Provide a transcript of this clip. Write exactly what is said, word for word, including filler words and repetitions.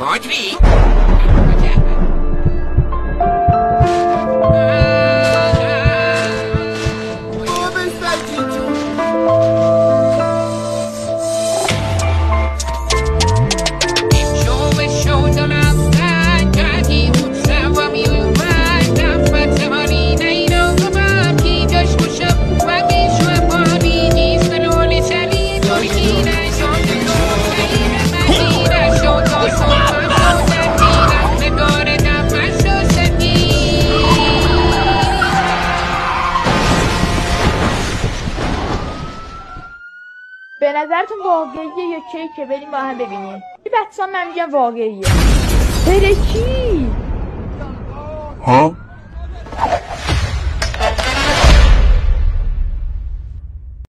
حاجی به نظرتون واقعیه یا کیکه؟ بریم با هم ببینیم. بچه‌ها من میگم واقعیه. ترکی ها